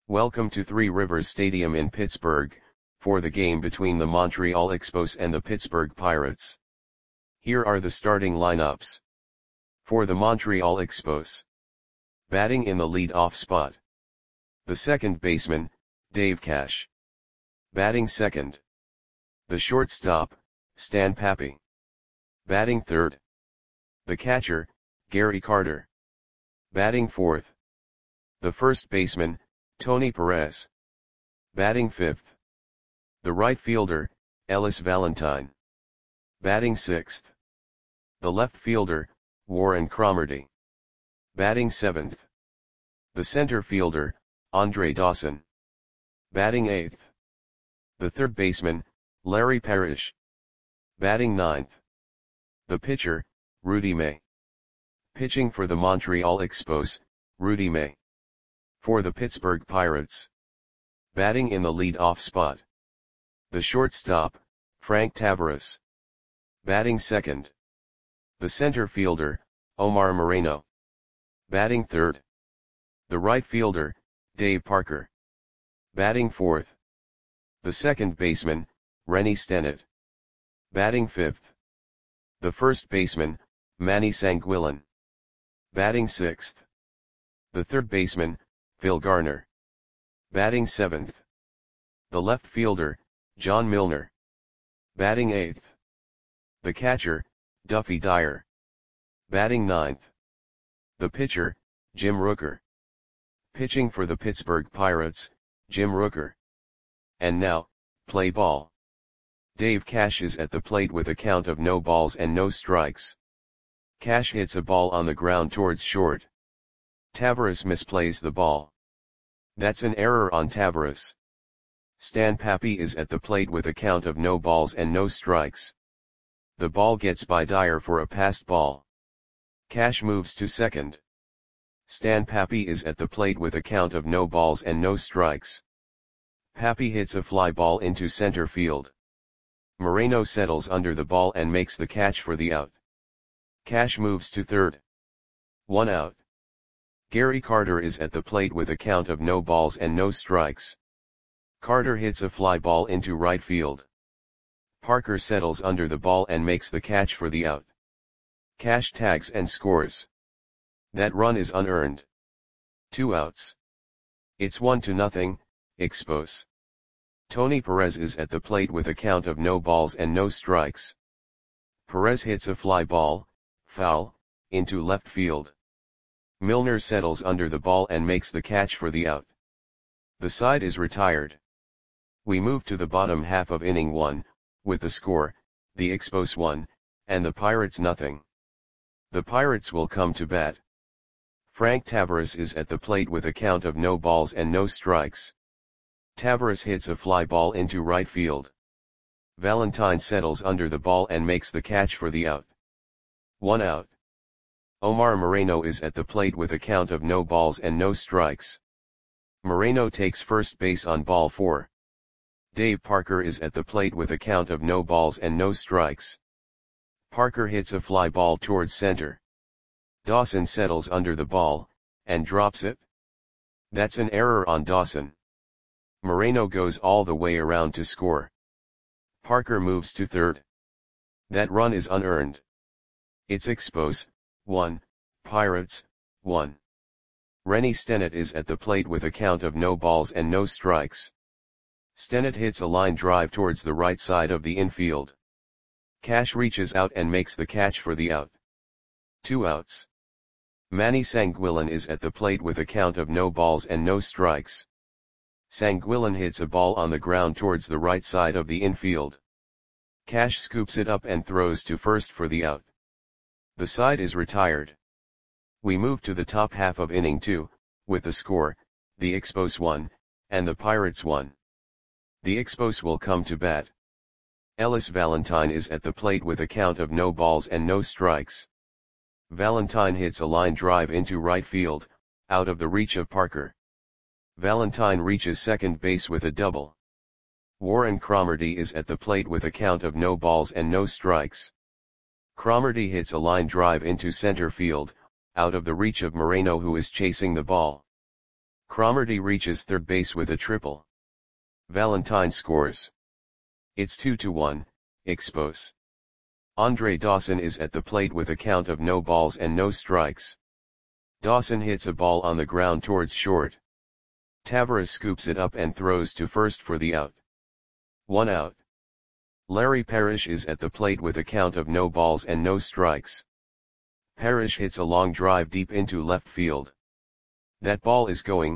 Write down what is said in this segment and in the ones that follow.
Welcome to Three Rivers Stadium in Pittsburgh, for the game between the Montreal Expos and the Pittsburgh Pirates. Here are the starting lineups. For the Montreal Expos. Batting in the lead-off spot. The second baseman, Dave Cash. Batting second. The shortstop, Stan Papi. Batting third. The catcher, Gary Carter. Batting fourth. The first baseman, Tony Perez. Batting fifth. The right fielder, Ellis Valentine. Batting sixth. The left fielder, Warren Cromartie. Batting seventh. The center fielder, Andre Dawson. Batting eighth. The third baseman, Larry Parrish. Batting ninth. The pitcher, Rudy May. Pitching for the Montreal Expos, Rudy May. For the Pittsburgh Pirates. Batting in the lead-off spot. The shortstop, Frank Taveras. Batting second. The center fielder, Omar Moreno. Batting third. The right fielder, Dave Parker. Batting fourth. The second baseman, Rennie Stennett. Batting fifth. The first baseman, Manny Sanguillen. Batting sixth. The third baseman, Phil Garner. Batting seventh. The left fielder, John Milner. Batting eighth. The catcher, Duffy Dyer. Batting ninth. The pitcher, Jim Rooker. Pitching for the Pittsburgh Pirates, Jim Rooker. And now, play ball. Dave Cash is at the plate with a count of no balls and no strikes. Cash hits a ball on the ground towards short. Taveras misplays the ball. That's an error on Taveras. Stan Papi is at the plate with a count of no balls and no strikes. The ball gets by Dyer for a passed ball. Cash moves to second. Stan Papi is at the plate with a count of no balls and no strikes. Papi hits a fly ball into center field. Moreno settles under the ball and makes the catch for the out. Cash moves to third. 1 out. Gary Carter is at the plate with a count of no balls and no strikes. Carter hits a fly ball into right field. Parker settles under the ball and makes the catch for the out. Cash tags and scores. That run is unearned. 2 outs. It's 1-0, Expos. Tony Perez is at the plate with a count of no balls and no strikes. Perez hits a fly ball, foul, into left field. Milner settles under the ball and makes the catch for the out. The side is retired. We move to the bottom half of inning 1, with the score, the Expos 1, and the Pirates 0. The Pirates will come to bat. Frank Taveras is at the plate with a count of no balls and no strikes. Taveras hits a fly ball into right field. Valentine settles under the ball and makes the catch for the out. 1 out. Omar Moreno is at the plate with a count of no balls and no strikes. Moreno takes first base on ball 4. Dave Parker is at the plate with a count of no balls and no strikes. Parker hits a fly ball towards center. Dawson settles under the ball, and drops it. That's an error on Dawson. Moreno goes all the way around to score. Parker moves to third. That run is unearned. It's Expos 1, Pirates 1. Rennie Stennett is at the plate with a count of no balls and no strikes. Stennett hits a line drive towards the right side of the infield. Cash reaches out and makes the catch for the out. 2 outs. Manny Sanguillen is at the plate with a count of no balls and no strikes. Sanguillen hits a ball on the ground towards the right side of the infield. Cash scoops it up and throws to first for the out. The side is retired. We move to the top half of inning 2, with the score, the Expos 1, and the Pirates 1. The Expos will come to bat. Ellis Valentine is at the plate with a count of no balls and no strikes. Valentine hits a line drive into right field, out of the reach of Parker. Valentine reaches second base with a double. Warren Cromartie is at the plate with a count of no balls and no strikes. Cromartie hits a line drive into center field, out of the reach of Moreno, who is chasing the ball. Cromartie reaches third base with a triple. Valentine scores. It's 2-1, Expos. Andre Dawson is at the plate with a count of no balls and no strikes. Dawson hits a ball on the ground towards short. Tavares scoops it up and throws to first for the out. 1 out. Larry Parrish is at the plate with a count of no balls and no strikes. Parrish hits a long drive deep into left field. That ball is gone.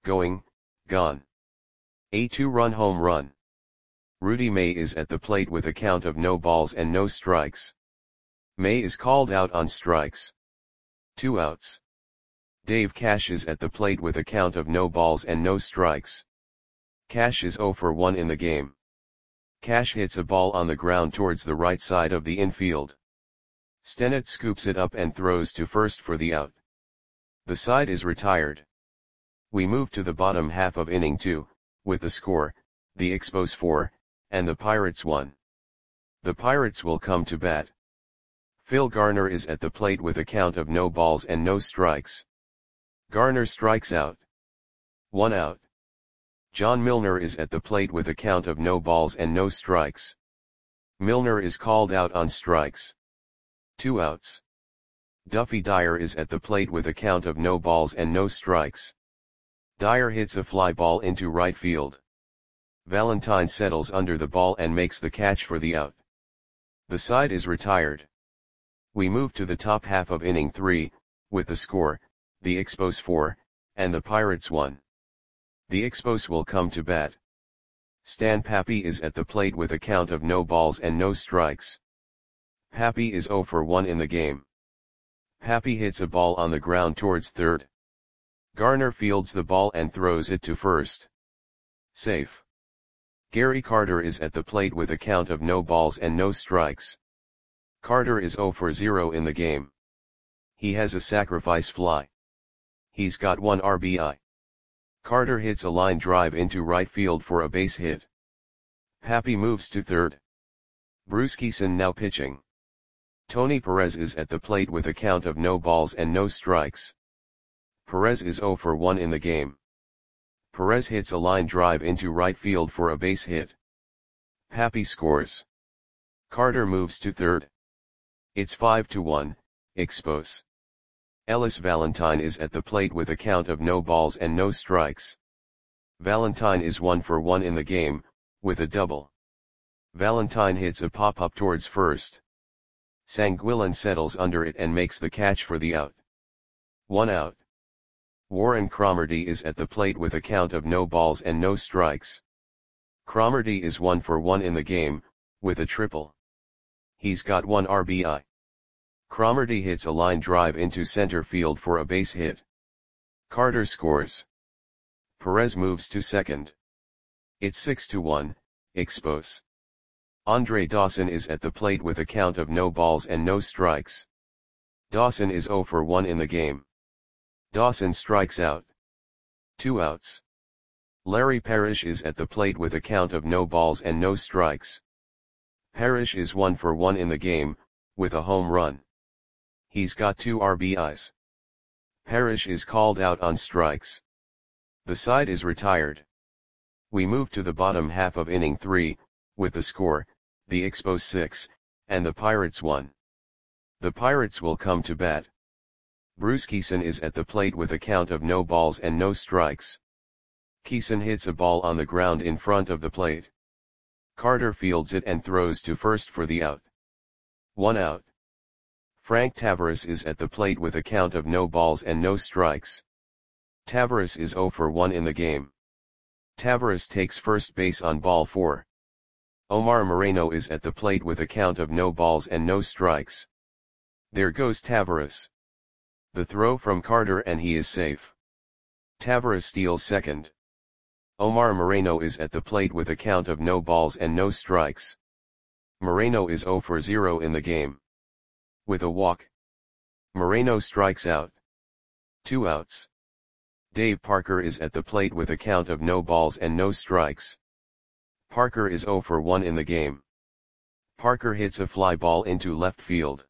A 2-run home run. Rudy May is at the plate with a count of no balls and no strikes. May is called out on strikes. 2 outs. Dave Cash is at the plate with a count of no balls and no strikes. Cash is 0 for 1 in the game. Cash hits a ball on the ground towards the right side of the infield. Stennett scoops it up and throws to first for the out. The side is retired. We move to the bottom half of inning 2, with the score, the Expos 4, and the Pirates 1. The Pirates will come to bat. Phil Garner is at the plate with a count of no balls and no strikes. Garner strikes out. 1 out. John Milner is at the plate with a count of no balls and no strikes. Milner is called out on strikes. 2 outs. Duffy Dyer is at the plate with a count of no balls and no strikes. Dyer hits a fly ball into right field. Valentine settles under the ball and makes the catch for the out. The side is retired. We move to the top half of inning 3, with the score, the Expos 4, and the Pirates 1. The Expos will come to bat. Stan Pappy is at the plate with a count of no balls and no strikes. Pappy is 0 for 1 in the game. Pappy hits a ball on the ground towards third. Garner fields the ball and throws it to first. Safe. Gary Carter is at the plate with a count of no balls and no strikes. Carter is 0 for 0 in the game. He has a sacrifice fly. He's got 1 RBI. Carter hits a line drive into right field for a base hit. Pappy moves to third. Bruce Kison now pitching. Tony Perez is at the plate with a count of no balls and no strikes. Perez is 0 for 1 in the game. Perez hits a line drive into right field for a base hit. Pappy scores. Carter moves to third. It's 5-1, Expos. Ellis Valentine is at the plate with a count of no balls and no strikes. Valentine is 1 for 1 in the game, with a double. Valentine hits a pop-up towards first. Sanguillen settles under it and makes the catch for the out. 1 out. Warren Cromartie is at the plate with a count of no balls and no strikes. Cromartie is 1 for 1 in the game, with a triple. He's got 1 RBI. Cromartie hits a line drive into center field for a base hit. Carter scores. Perez moves to second. It's 6-1, Expos. Andre Dawson is at the plate with a count of no balls and no strikes. Dawson is 0 for 1 in the game. Dawson strikes out. 2 outs. Larry Parrish is at the plate with a count of no balls and no strikes. Parrish is 1 for 1 in the game, with a home run. He's got 2 RBIs. Parrish is called out on strikes. The side is retired. We move to the bottom half of inning 3, with the score, the Expos 6, and the Pirates 1. The Pirates will come to bat. Bruce Kison is at the plate with a count of no balls and no strikes. Kison hits a ball on the ground in front of the plate. Carter fields it and throws to first for the out. 1 out. Frank Tavares is at the plate with a count of no balls and no strikes. Tavares is 0 for 1 in the game. Tavares takes first base on ball 4. Omar Moreno is at the plate with a count of no balls and no strikes. There goes Tavares. The throw from Carter and he is safe. Tavares steals second. Omar Moreno is at the plate with a count of no balls and no strikes. Moreno is 0 for 0 in the game. With a walk, Moreno strikes out. 2 outs. Dave Parker is at the plate with a count of no balls and no strikes. Parker is 0 for 1 in the game. Parker hits a fly ball into left field.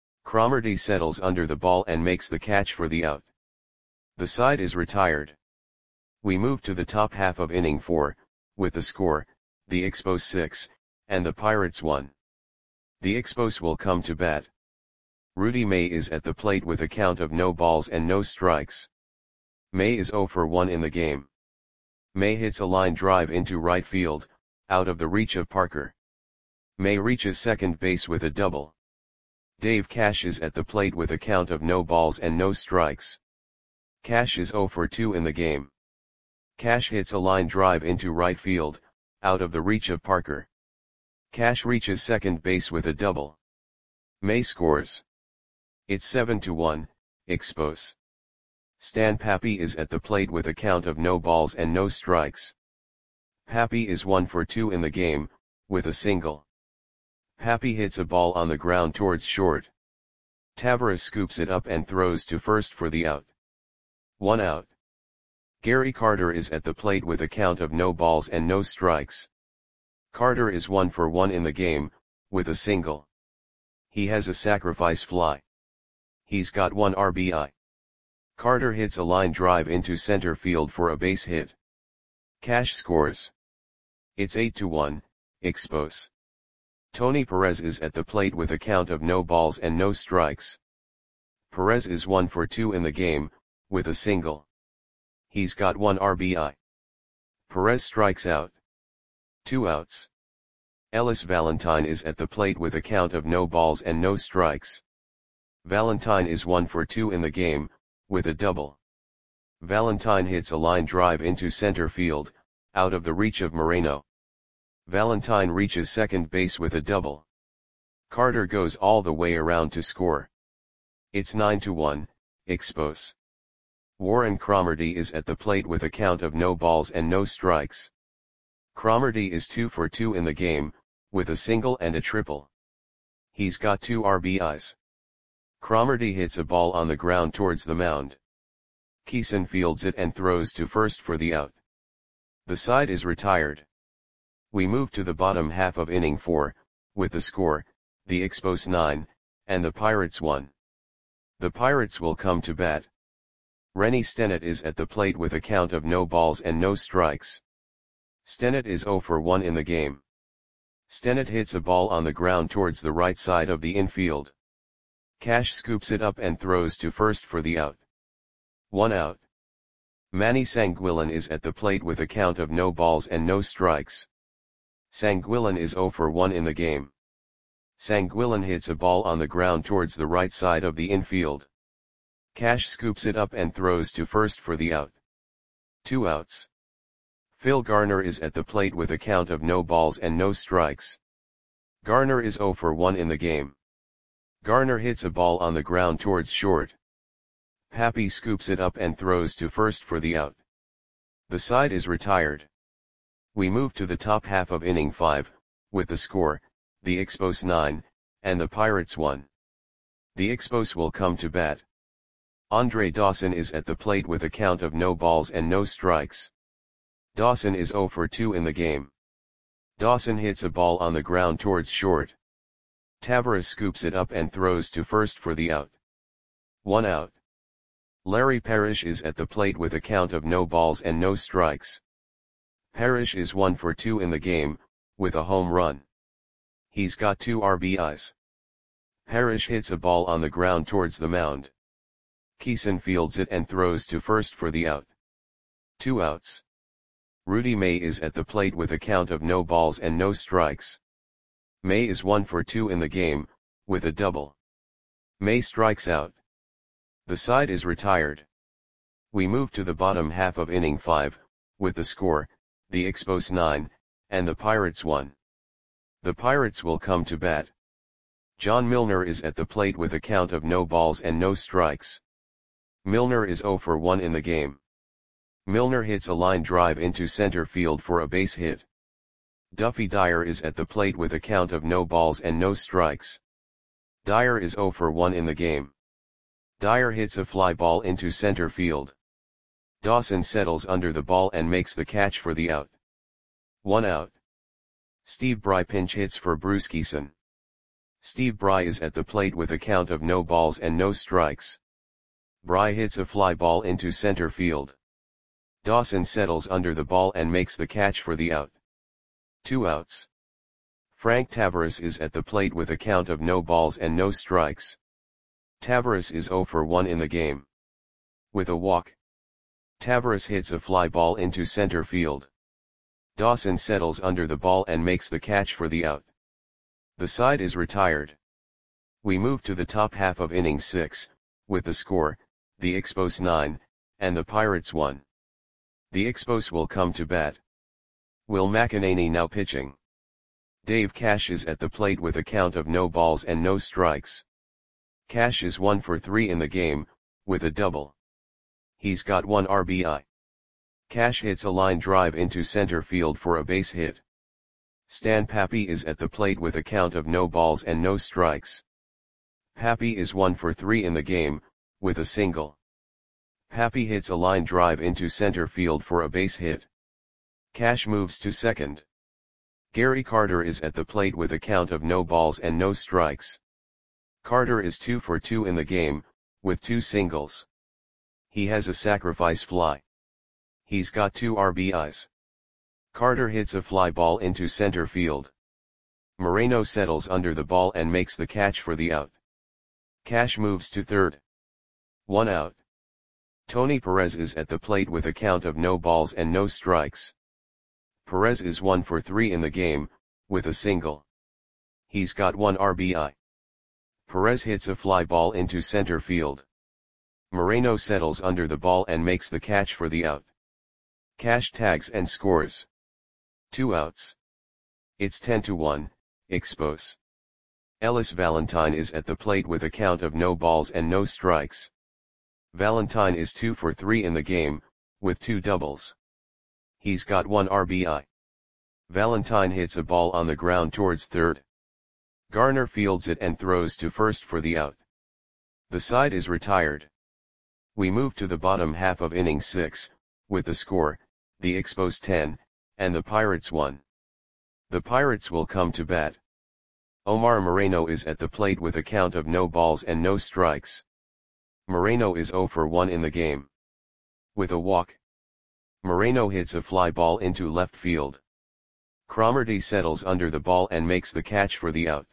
Cromartie settles under the ball and makes the catch for the out. The side is retired. We move to the top half of inning 4, with the score, the Expos 6, and the Pirates 1. The Expos will come to bat. Rudy May is at the plate with a count of no balls and no strikes. May is 0 for 1 in the game. May hits a line drive into right field, out of the reach of Parker. May reaches second base with a double. Dave Cash is at the plate with a count of no balls and no strikes. Cash is 0 for 2 in the game. Cash hits a line drive into right field, out of the reach of Parker. Cash reaches second base with a double. May scores. It's 7-1, Expos. Stan Papi is at the plate with a count of no balls and no strikes. Papi is 1 for 2 in the game, with a single. Papi hits a ball on the ground towards short. Tavares scoops it up and throws to first for the out. 1 out. Gary Carter is at the plate with a count of no balls and no strikes. Carter is 1 for 1 in the game, with a single. He has a sacrifice fly. He's got 1 RBI. Carter hits a line drive into center field for a base hit. Cash scores. It's 8-1, Expos. Tony Perez is at the plate with a count of no balls and no strikes. Perez is 1 for 2 in the game, with a single. He's got 1 RBI. Perez strikes out. 2 outs. Ellis Valentine is at the plate with a count of no balls and no strikes. Valentine is 1 for 2 in the game, with a double. Valentine hits a line drive into center field, out of the reach of Moreno. Valentine reaches second base with a double. Carter goes all the way around to score. It's 9-1, Expos. Warren Cromartie is at the plate with a count of no balls and no strikes. Cromartie is 2 for 2 in the game, with a single and a triple. He's got 2 RBIs. Cromartie hits a ball on the ground towards the mound. Keeson fields it and throws to first for the out. The side is retired. We move to the bottom half of inning 4, with the score, the Expos 9, and the Pirates 1. The Pirates will come to bat. Rennie Stennett is at the plate with a count of no balls and no strikes. Stennett is 0 for 1 in the game. Stennett hits a ball on the ground towards the right side of the infield. Cash scoops it up and throws to first for the out. 1 out. Manny Sanguillen is at the plate with a count of no balls and no strikes. Sanguillen is 0 for 1 in the game. Sanguillen hits a ball on the ground towards the right side of the infield. Cash scoops it up and throws to first for the out. 2 outs. Phil Garner is at the plate with a count of no balls and no strikes. Garner is 0 for 1 in the game. Garner hits a ball on the ground towards short. Papi scoops it up and throws to first for the out. The side is retired. We move to the top half of inning 5, with the score, the Expos 9, and the Pirates 1. The Expos will come to bat. Andre Dawson is at the plate with a count of no balls and no strikes. Dawson is 0 for 2 in the game. Dawson hits a ball on the ground towards short. Tavares scoops it up and throws to first for the out. 1 out. Larry Parrish is at the plate with a count of no balls and no strikes. Parrish is 1 for 2 in the game, with a home run. He's got 2 RBIs. Parrish hits a ball on the ground towards the mound. Keeson fields it and throws to first for the out. 2 outs. Rudy May is at the plate with a count of no balls and no strikes. May is 1 for 2 in the game, with a double. May strikes out. The side is retired. We move to the bottom half of inning 5, with the score, the Expos 9, and the Pirates 1. The Pirates will come to bat. John Milner is at the plate with a count of no balls and no strikes. Milner is 0 for 1 in the game. Milner hits a line drive into center field for a base hit. Duffy Dyer is at the plate with a count of no balls and no strikes. Dyer is 0 for 1 in the game. Dyer hits a fly ball into center field. Dawson settles under the ball and makes the catch for the out. 1 out. Steve Bry pinch hits for Bruce Keeson. Steve Bry is at the plate with a count of no balls and no strikes. Bry hits a fly ball into center field. Dawson settles under the ball and makes the catch for the out. 2 outs. Frank Tavares is at the plate with a count of no balls and no strikes. Tavares is 0 for 1 in the game. With a walk, Tavares hits a fly ball into center field. Dawson settles under the ball and makes the catch for the out. The side is retired. We move to the top half of inning 6, with the score, the Expos 9, and the Pirates 1. The Expos will come to bat. Will McEnany now pitching. Dave Cash is at the plate with a count of no balls and no strikes. Cash is 1 for 3 in the game, with a double. He's got 1 RBI. Cash hits a line drive into center field for a base hit. Stan Papi is at the plate with a count of no balls and no strikes. Papi is 1 for 3 in the game, with a single. Papi hits a line drive into center field for a base hit. Cash moves to second. Gary Carter is at the plate with a count of no balls and no strikes. Carter is 2 for 2 in the game, with 2 singles. He has a sacrifice fly. He's got 2 RBIs. Carter hits a fly ball into center field. Moreno settles under the ball and makes the catch for the out. Cash moves to third. 1 out. Tony Perez is at the plate with a count of no balls and no strikes. Perez is 1 for 3 in the game, with a single. He's got 1 RBI. Perez hits a fly ball into center field. Moreno settles under the ball and makes the catch for the out. Cash tags and scores. 2 outs. It's 10-1, Expos. Ellis Valentine is at the plate with a count of no balls and no strikes. Valentine is 2 for 3 in the game, with 2 doubles. He's got 1 RBI. Valentine hits a ball on the ground towards third. Garner fields it and throws to first for the out. The side is retired. We move to the bottom half of inning 6, with the score, the Expos 10, and the Pirates 1. The Pirates will come to bat. Omar Moreno is at the plate with a count of no balls and no strikes. Moreno is 0 for 1 in the game. With a walk, Moreno hits a fly ball into left field. Cromartie settles under the ball and makes the catch for the out.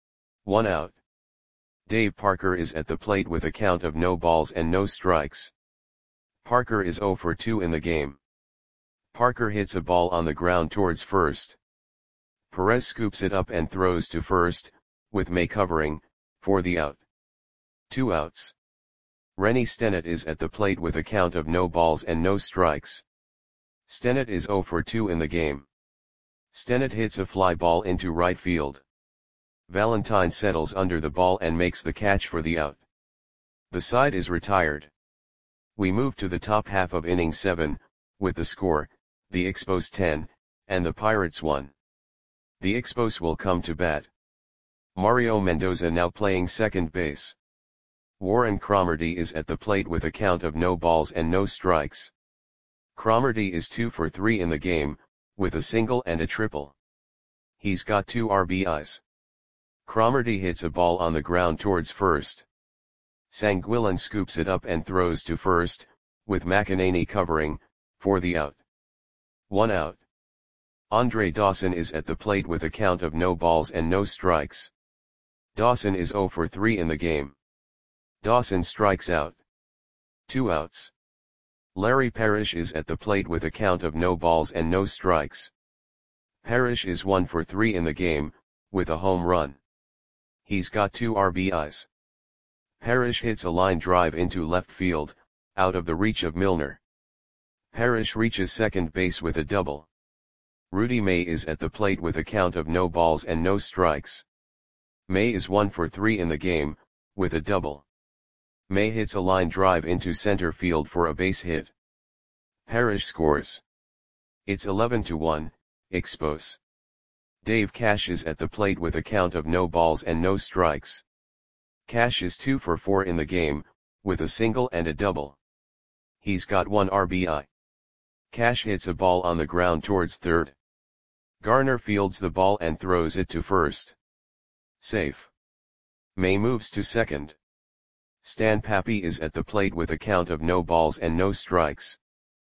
1 out. Dave Parker is at the plate with a count of no balls and no strikes. Parker is 0 for 2 in the game. Parker hits a ball on the ground towards first. Perez scoops it up and throws to first, with May covering, for the out. 2 outs. Rennie Stennett is at the plate with a count of no balls and no strikes. Stennett is 0 for 2 in the game. Stennett hits a fly ball into right field. Valentine settles under the ball and makes the catch for the out. The side is retired. We move to the top half of inning 7, with the score, the Expos 10, and the Pirates 1. The Expos will come to bat. Mario Mendoza now playing second base. Warren Cromartie is at the plate with a count of no balls and no strikes. Cromartie is 2 for 3 in the game, with a single and a triple. He's got 2 RBIs. Cromartie hits a ball on the ground towards first. Sanguillen scoops it up and throws to first, with McEnany covering, for the out. 1 out. Andre Dawson is at the plate with a count of no balls and no strikes. Dawson is 0 for 3 in the game. Dawson strikes out. 2 outs. Larry Parrish is at the plate with a count of no balls and no strikes. Parrish is 1 for 3 in the game, with a home run. He's got 2 RBIs. Parrish hits a line drive into left field, out of the reach of Milner. Parrish reaches second base with a double. Rudy May is at the plate with a count of no balls and no strikes. May is 1 for 3 in the game, with a double. May hits a line drive into center field for a base hit. Parrish scores. It's 11-1, Expos. Dave Cash is at the plate with a count of no balls and no strikes. Cash is 2 for 4 in the game, with a single and a double. He's got 1 RBI. Cash hits a ball on the ground towards third. Garner fields the ball and throws it to first. Safe. May moves to second. Stan Papi is at the plate with a count of no balls and no strikes.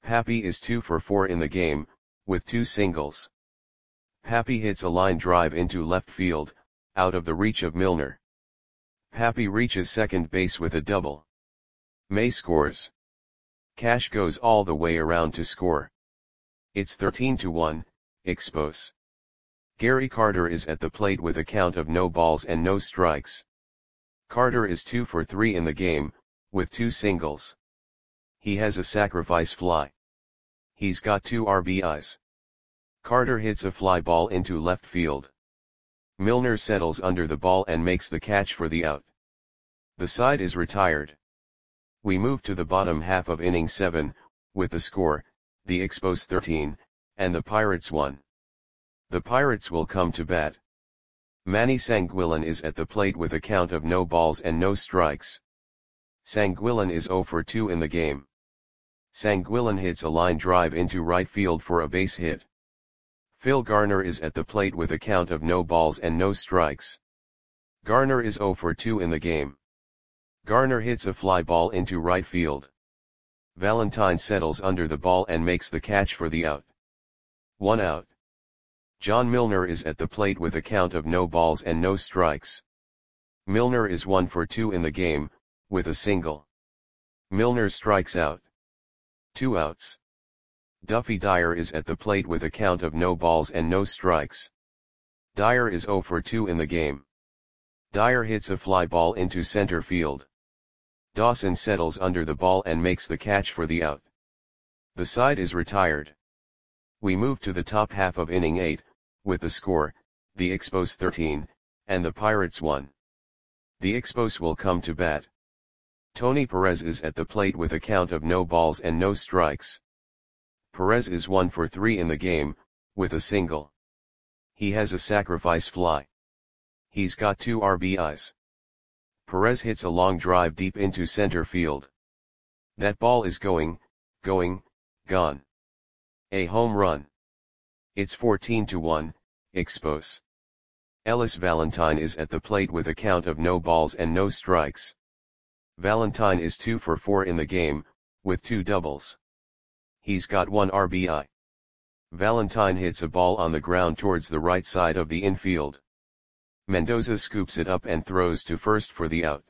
Papi is 2 for 4 in the game, with 2 singles. Papi hits a line drive into left field, out of the reach of Milner. Papi reaches second base with a double. May scores. Cash goes all the way around to score. It's 13-1, Expos. Gary Carter is at the plate with a count of no balls and no strikes. Carter is 2 for 3 in the game, with 2 singles. He has a sacrifice fly. He's got 2 RBIs. Carter hits a fly ball into left field. Milner settles under the ball and makes the catch for the out. The side is retired. We move to the bottom half of inning 7, with the score, the Expos 13, and the Pirates 1. The Pirates will come to bat. Manny Sanguillen is at the plate with a count of no balls and no strikes. Sanguillen is 0 for 2 in the game. Sanguillen hits a line drive into right field for a base hit. Phil Garner is at the plate with a count of no balls and no strikes. Garner is 0 for 2 in the game. Garner hits a fly ball into right field. Valentine settles under the ball and makes the catch for the out. 1 out. John Milner is at the plate with a count of no balls and no strikes. Milner is 1 for 2 in the game, with a single. Milner strikes out. 2 outs. Duffy Dyer is at the plate with a count of no balls and no strikes. Dyer is 0 for 2 in the game. Dyer hits a fly ball into center field. Dawson settles under the ball and makes the catch for the out. The side is retired. We move to the top half of inning 8, with the score, the Expos 13, and the Pirates 1. The Expos will come to bat. Tony Perez is at the plate with a count of no balls and no strikes. Perez is 1 for 3 in the game, with a single. He has a sacrifice fly. He's got 2 RBIs. Perez hits a long drive deep into center field. That ball is going, gone. A home run. It's 14-1, Expos. Ellis Valentine is at the plate with a count of no balls and no strikes. Valentine is 2 for 4 in the game, with 2 doubles. He's got 1 RBI. Valentine hits a ball on the ground towards the right side of the infield. Mendoza scoops it up and throws to first for the out.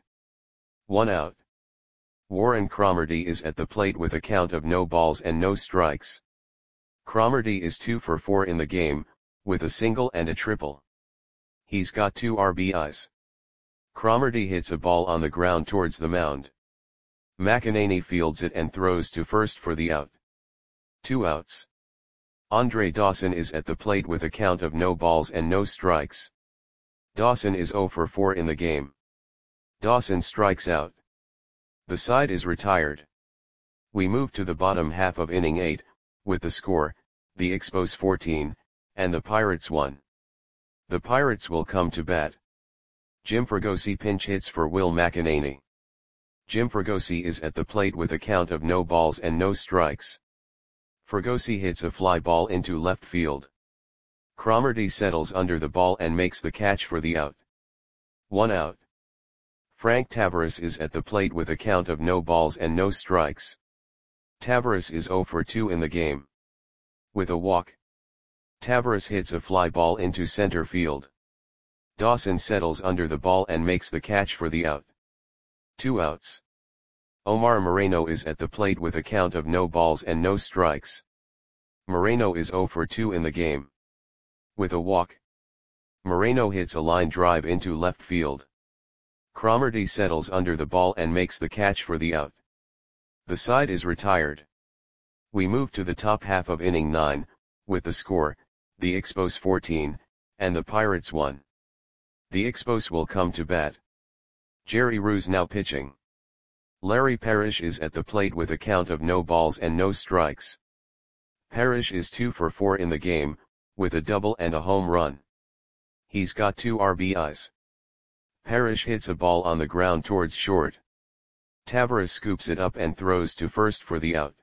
1 out. Warren Cromartie is at the plate with a count of no balls and no strikes. Cromartie is 2 for 4 in the game, with a single and a triple. He's got 2 RBIs. Cromartie hits a ball on the ground towards the mound. McEnany fields it and throws to first for the out. 2 outs. Andre Dawson is at the plate with a count of no balls and no strikes. Dawson is 0 for 4 in the game. Dawson strikes out. The side is retired. We move to the bottom half of inning 8, with the score, the Expos 14, and the Pirates 1. The Pirates will come to bat. Jim Fregosi pinch hits for Will McEnany. Jim Fregosi is at the plate with a count of no balls and no strikes. Fregosi hits a fly ball into left field. Cromartie settles under the ball and makes the catch for the out. 1 out. Frank Tavares is at the plate with a count of no balls and no strikes. Tavares is 0 for 2 in the game. With a walk. Tavares hits a fly ball into center field. Dawson settles under the ball and makes the catch for the out. 2 outs. Omar Moreno is at the plate with a count of no balls and no strikes. Moreno is 0 for 2 in the game. With a walk. Moreno hits a line drive into left field. Cromartie settles under the ball and makes the catch for the out. The side is retired. We move to the top half of inning 9, with the score, the Expos 14, and the Pirates 1. The Expos will come to bat. Jerry Ruse now pitching. Larry Parrish is at the plate with a count of no balls and no strikes. Parrish is 2 for 4 in the game, with a double and a home run. He's got 2 RBIs. Parrish hits a ball on the ground towards short. Tavares scoops it up and throws to first for the out.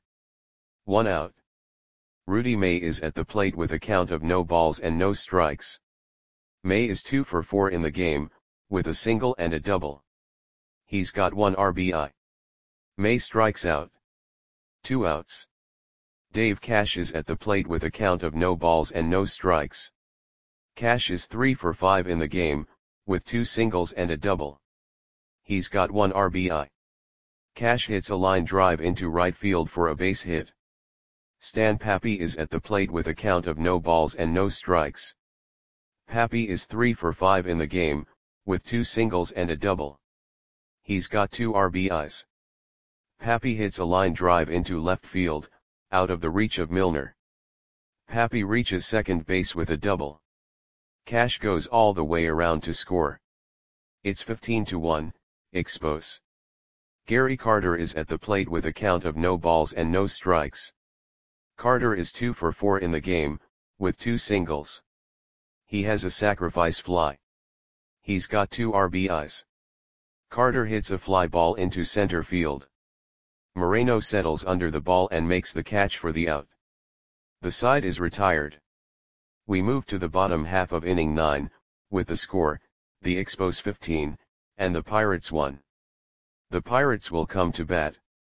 1 out. Rudy May is at the plate with a count of no balls and no strikes. May is 2 for 4 in the game, with a single and a double. He's got 1 RBI. May strikes out. 2 outs. Dave Cash is at the plate with a count of no balls and no strikes. Cash is 3 for 5 in the game, with 2 singles and a double. He's got 1 RBI. Cash hits a line drive into right field for a base hit. Stan Papi is at the plate with a count of no balls and no strikes. Papi is 3 for 5 in the game, with 2 singles and a double. He's got 2 RBIs. Papi hits a line drive into left field, out of the reach of Milner. Papi reaches second base with a double. Cash goes all the way around to score. It's 15-1, Expos. Gary Carter is at the plate with a count of no balls and no strikes. Carter is 2 for 4 in the game, with 2 singles. He has a sacrifice fly. He's got 2 RBIs. Carter hits a fly ball into center field. Moreno settles under the ball and makes the catch for the out. The side is retired. We move to the bottom half of inning 9, with the score, the Expos 15, and the Pirates 1. The Pirates will come to bat.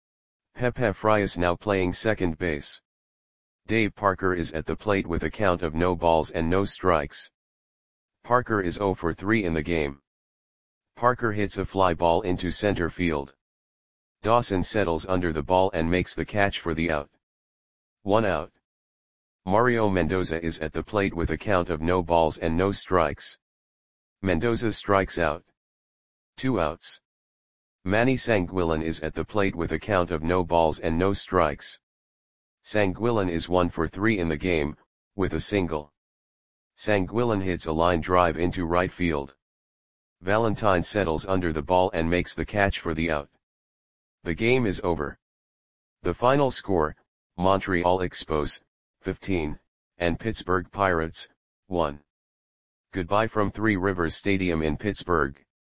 Pepe Frias now playing second base. Dave Parker is at the plate with a count of no balls and no strikes. Parker is 0 for 3 in the game. Parker hits a fly ball into center field. Dawson settles under the ball and makes the catch for the out. 1 out. Mario Mendoza is at the plate with a count of no balls and no strikes. Mendoza strikes out. 2 outs. Manny Sanguillen is at the plate with a count of no balls and no strikes. Sanguillen is 1 for 3 in the game, with a single. Sanguillen hits a line drive into right field. Valentine settles under the ball and makes the catch for the out. The game is over. The final score, Montreal Expos, 15, and Pittsburgh Pirates, 1. Goodbye from Three Rivers Stadium in Pittsburgh.